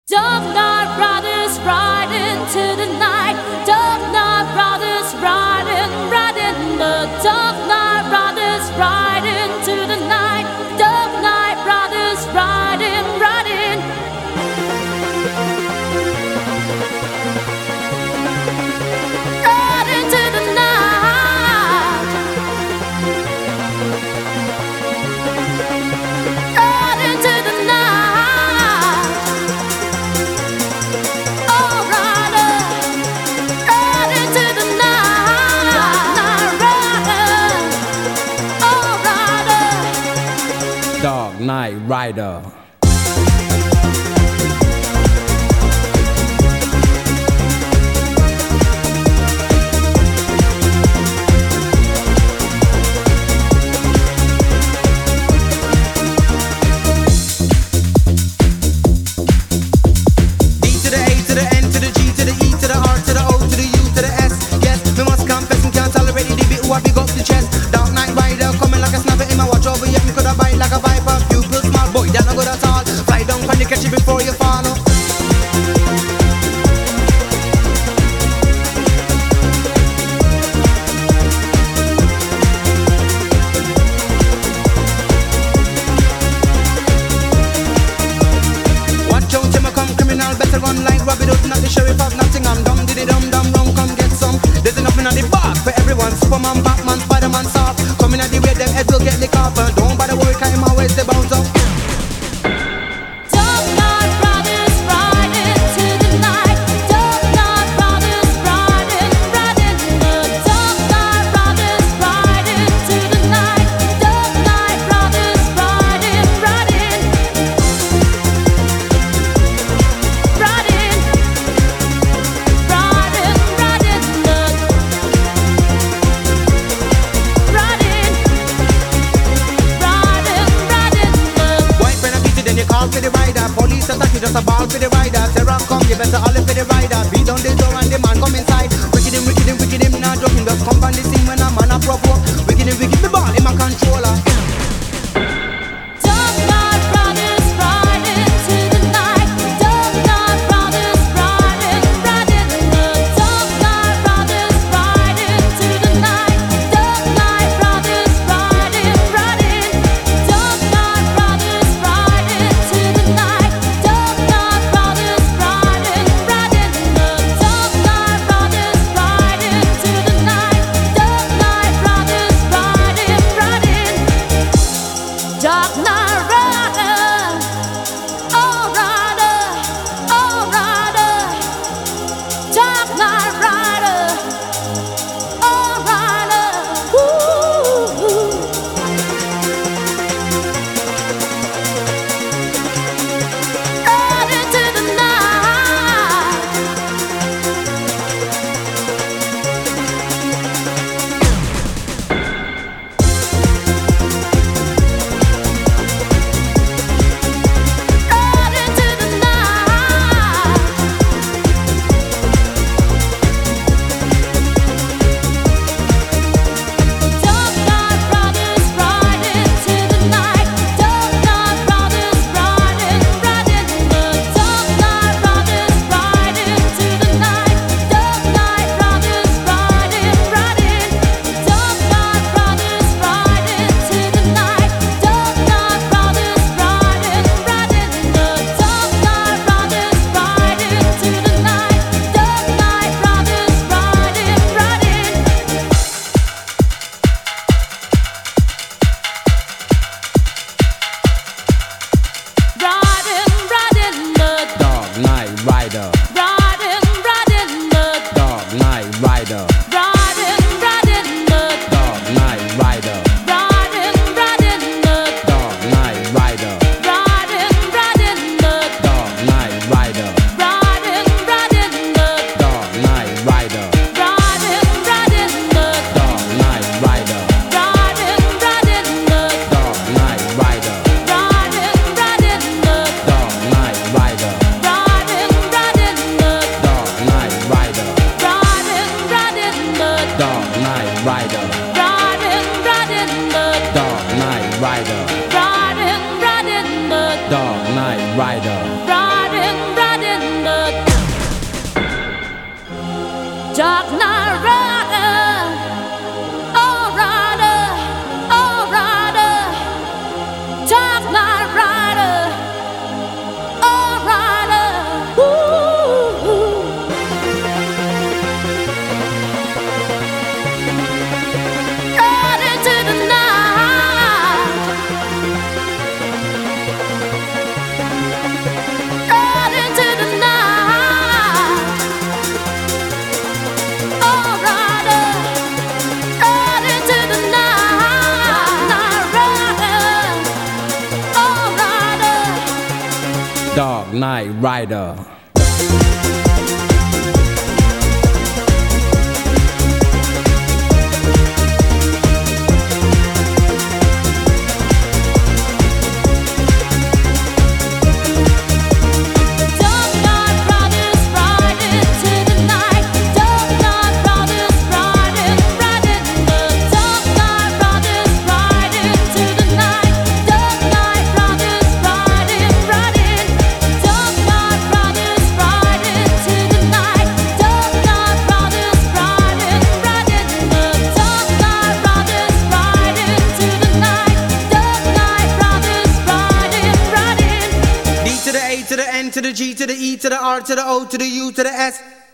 Dark night riders ride into the night. Dark night riders riding, riding. The dark night riders ride into the night. Dark night riders riding, riding. Ride into the night. Ride into the night. Oh, rider, ride into the night. Rider, oh, rider. Dog Night Rider. What big up the chest, Dark Night Rider coming like a snapper in my watch over. Yet me coulda bite like a viper. Pupil smart boy, that no good at all. Fly down from the catch it before you fall. Watch out, till me come criminal, better run like Robin Hood, not the sheriff of Nottingham. Dum diddy dum dum rum, come get some. There's enough in the bar for everyone. Superman, Batman, Spider-Man, soft. Coming at the way them head will get the cover. Don't bother worry, I'm always the bounce up. Dark night riders ride into the night. Dark night riders riding, riding. The dark night riders ride into the night. Dark night riders riding, riding. Riding, riding, riding. White friend I beat it, then you call for the rider. Police attack you, just a ball for the rider. Terror come, you better all for the rider. Beat down the door and the man come inside. Wicked him, not joking. Just come on the scene when a man a provoke. Wicked him, the ball, him a controller. Dark night riders ride into the night. Dark night riders riding, riding. The dark night riders ride into the night. Dark night riders riding, riding. Dark night riders ride into the night. Dark night riders riding, riding. Dark Knight Rider. To the G to the E to the R to the O to the U to the S.